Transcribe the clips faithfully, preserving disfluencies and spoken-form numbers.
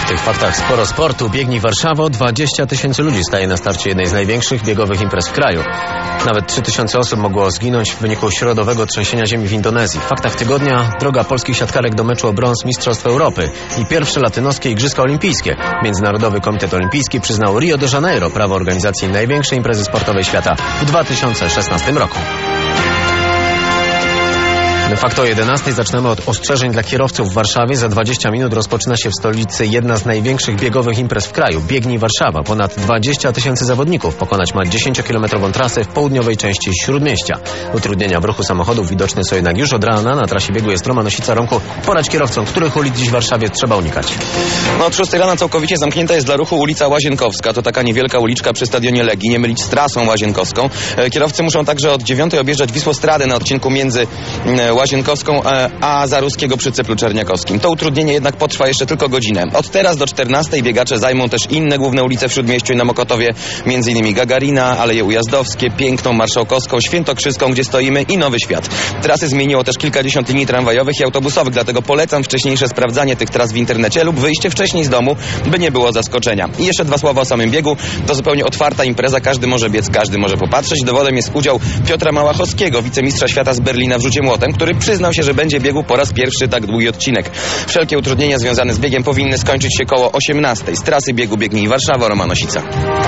tych faktach sporo sportu. Biegnij Warszawo. dwadzieścia tysięcy ludzi staje na starcie jednej z największych biegowych imprez w kraju. Nawet trzy tysiące osób mogło zginąć w wyniku środowego trzęsienia ziemi w Indonezji. W faktach tygodnia droga polskich siatkarek do meczu o brąz Mistrzostw Europy i pierwsze latynoskie Igrzyska Olimpijskie. Międzynarodowy Komitet Olimpijski przyznał Rio de Janeiro prawo organizacji największej imprezy sportowej świata w dwa tysiące szesnastym roku. Fakt o jedenastej zaczynamy od ostrzeżeń dla kierowców w Warszawie. Za dwadzieścia minut rozpoczyna się w stolicy jedna z największych biegowych imprez w kraju. Biegnij Warszawa. Ponad dwadzieścia tysięcy zawodników pokonać ma dziesięciokilometrową trasę w południowej części Śródmieścia. Utrudnienia w ruchu samochodów widoczne są jednak już od rana. Na trasie biegu jest Romanosica-Ronku. Poradź kierowcom, których ulic dziś w Warszawie trzeba unikać. No od szóstej rana całkowicie zamknięta jest dla ruchu ulica Łazienkowska. To taka niewielka uliczka przy stadionie Legii. Nie mylić z trasą łazienkowską. Kierowcy muszą także od dziewiątej objeżdżać Wisłostradę na odcinku między Łazienkowską a Zaruskiego przy Cyplu Czerniakowskim. To utrudnienie jednak potrwa jeszcze tylko godzinę. Od teraz do czternastej biegacze zajmą też inne główne ulice w Śródmieściu i na Mokotowie, między innymi Gagarina, Aleje Ujazdowskie, Piękną, Marszałkowską, Świętokrzyską, gdzie stoimy, i Nowy Świat. Trasy zmieniło też kilkadziesiąt linii tramwajowych i autobusowych, dlatego polecam wcześniejsze sprawdzanie tych tras w internecie lub wyjście wcześniej z domu, by nie było zaskoczenia. I jeszcze dwa słowa o samym biegu. To zupełnie otwarta impreza, każdy może biec, każdy może popatrzeć. Dowodem jest udział Piotra Małachowskiego, wicemistrza świata z Berlina w rzucie młotem, który przyznał się, że będzie biegł po raz pierwszy tak długi odcinek. Wszelkie utrudnienia związane z biegiem powinny skończyć się koło osiemnastej. Z trasy biegu Biegnij Warszawa, Romanosica.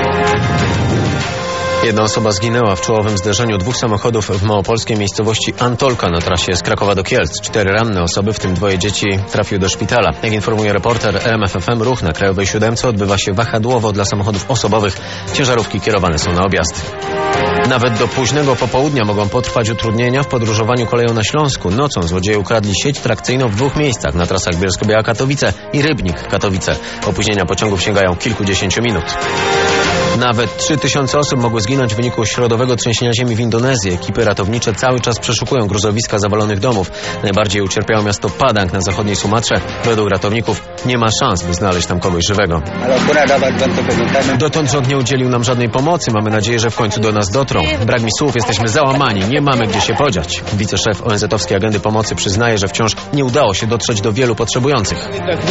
Jedna osoba zginęła w czołowym zderzeniu dwóch samochodów w małopolskiej miejscowości Antolka na trasie z Krakowa do Kielc. Cztery ranne osoby, w tym dwoje dzieci, trafiły do szpitala. Jak informuje reporter R M F F M, ruch na Krajowej Siódemce odbywa się wahadłowo dla samochodów osobowych. Ciężarówki kierowane są na objazd. Nawet do późnego popołudnia mogą potrwać utrudnienia w podróżowaniu koleją na Śląsku. Nocą złodzieje ukradli sieć trakcyjną w dwóch miejscach, na trasach Bielsko-Biała-Katowice i Rybnik-Katowice. Opóźnienia pociągów sięgają kilkudziesięciu minut. Nawet trzy tysiące osób mogły zginąć w wyniku środowego trzęsienia ziemi w Indonezji. Ekipy ratownicze cały czas przeszukują gruzowiska zawalonych domów. Najbardziej ucierpiało miasto Padang na zachodniej Sumatrze. Według ratowników nie ma szans, by znaleźć tam kogoś żywego. Dotąd rząd nie udzielił nam żadnej pomocy. Mamy nadzieję, że w końcu do nas dotrą. Brak mi słów, jesteśmy załamani, nie mamy gdzie się podziać. Wiceszef O N Z-owskiej Agendy Pomocy przyznaje, że wciąż nie udało się dotrzeć do wielu potrzebujących.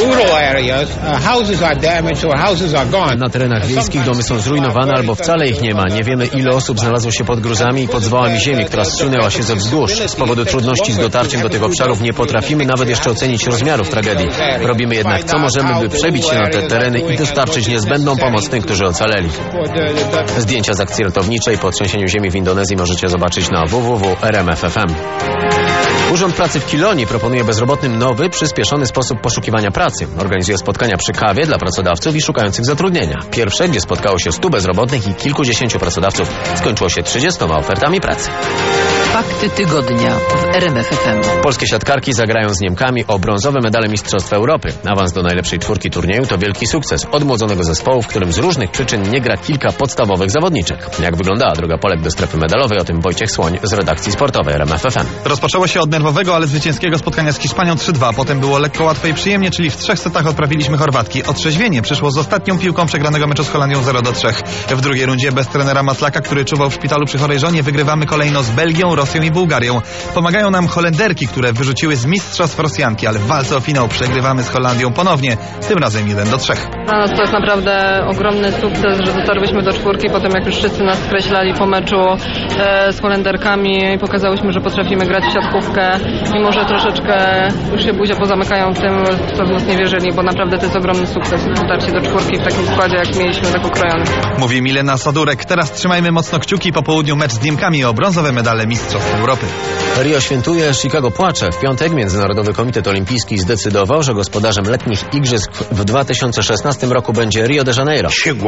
Na terenach wiejskich domy są zrujnowane albo wcale ich nie ma. Nie wiemy, ile osób znalazło się pod gruzami i pod zwałami ziemi, która zsunęła się ze wzgórz. Z powodu trudności z dotarciem do tych obszarów nie potrafimy nawet jeszcze ocenić rozmiarów tragedii. Robimy jednak co możemy, by przebić się na te tereny i dostarczyć niezbędną pomoc tym, którzy ocaleli. Zdjęcia z akcji ratowniczej po trzęsieniu ziemi w Indonezji możecie zobaczyć na w w w kropka r m f f m. Urząd Pracy w Kilonii proponuje bezrobotnym nowy, przyspieszony sposób poszukiwania pracy. Organizuje spotkania przy kawie dla pracodawców i szukających zatrudnienia. Pierwsze, gdzie spotkało się stu bezrobotnych i kilkudziesięciu pracodawców, skończyło się trzydziestoma ofertami pracy. Fakty tygodnia w R M F F M. Polskie siatkarki zagrają z Niemkami o brązowe medale Mistrzostw Europy. Awans do najlepszej czwórki turnieju to wielki sukces odmłodzonego zespołu, w którym z różnych przyczyn nie gra kilka podstawowych zawodniczek. Jak wyglądała droga Polek do strefy medalowej, o tym Wojciech Słoń z redakcji sportowej R M F F M. Rozpoczęło się od nerwowego, ale zwycięskiego spotkania z Hiszpanią trzy dwa. Potem było lekko, łatwo i przyjemnie, czyli w trzech setach odprawiliśmy Chorwatki. Otrzeźwienie przyszło z ostatnią piłką przegranego meczu z Holandią zero do trzech. W drugiej rundzie bez trenera Maslaka, który czuwał w szpitalu przy chorej żonie, wygrywamy kolejno z Belgią, Rosją i Bułgarią. Pomagają nam Holenderki, które wyrzuciły z mistrzostw Rosjanki, ale w walce o finał przegrywamy z Holandią ponownie, tym razem jeden do trzech. Dla nas to jest naprawdę ogromny sukces, że dotarłyśmy do czwórki po tym, jak już wszyscy nas skreślali po meczu e, z Holenderkami i pokazałyśmy, że potrafimy grać w siatkówkę, mimo że troszeczkę już się buzia pozamykają tym, co w nas nie wierzyli, bo naprawdę to jest ogromny sukces dotarcie do czwórki w takim składzie, jak mieliśmy, tak ukrojony. Mówi Milena Sadurek. Teraz trzymajmy mocno kciuki, po południu mecz z Niemkami o brązowe medale Mistrzostw Europy. Rio świętuje, Chicago płacze. W piątek Międzynarodowy Komitet Olimpijski zdecydował, że gospodarzem letnich igrzysk w dwa tysiące szesnastym roku będzie Rio de Janeiro.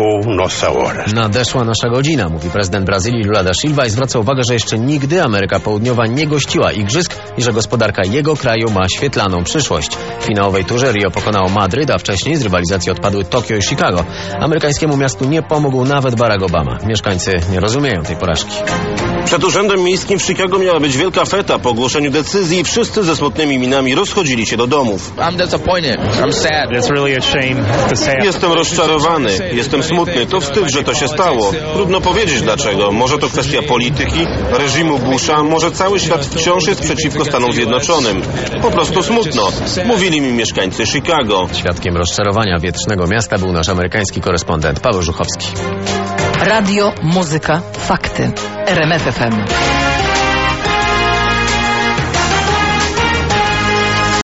Nadeszła nasza godzina, mówi prezydent Brazylii Lula da Silva i zwraca uwagę, że jeszcze nigdy Ameryka Południowa nie gościła igrzysk i że gospodarka jego kraju ma świetlaną przyszłość. W finałowej turze Rio pokonało Madryt, a wcześniej z rywalizacji odpadły Tokio i Chicago. Amerykańskiemu miastu nie pomógł nawet Barack Obama. Mieszkańcy nie rozumieją tej porażki. Przed Urzędem Miejskim w Chicago miała być wielka feta po ogłoszeniu decyzji i wszyscy ze smutnymi minami rozchodzili się do domów. Jestem rozczarowany, jestem smutny, to wstyd, że to się stało. Trudno powiedzieć dlaczego. Może to kwestia polityki, reżimu Busha, może cały świat wciąż jest przeciwko Stanom Zjednoczonym. Po prostu smutno, mówili mi mieszkańcy Chicago. Świadkiem rozczarowania wietrznego miasta był nasz amerykański korespondent Paweł Żuchowski. Radio, muzyka, fakty. R M F F M.